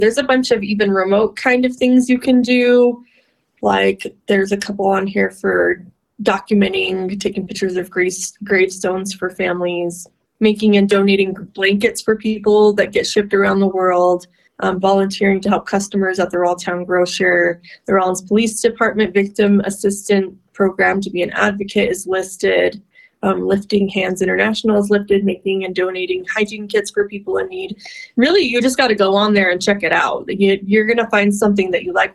There's a bunch of even remote kind of things you can do. Like there's a couple on here for documenting, taking pictures of gravestones for families, making and donating blankets for people that get shipped around the world, volunteering to help customers at the Rawls Town Grocer. The Rawlins Police Department Victim Assistant Program to be an advocate is listed. Lifting Hands International is listed, making and donating hygiene kits for people in need. Really, you just got to go on there and check it out. You're going to find something that you like.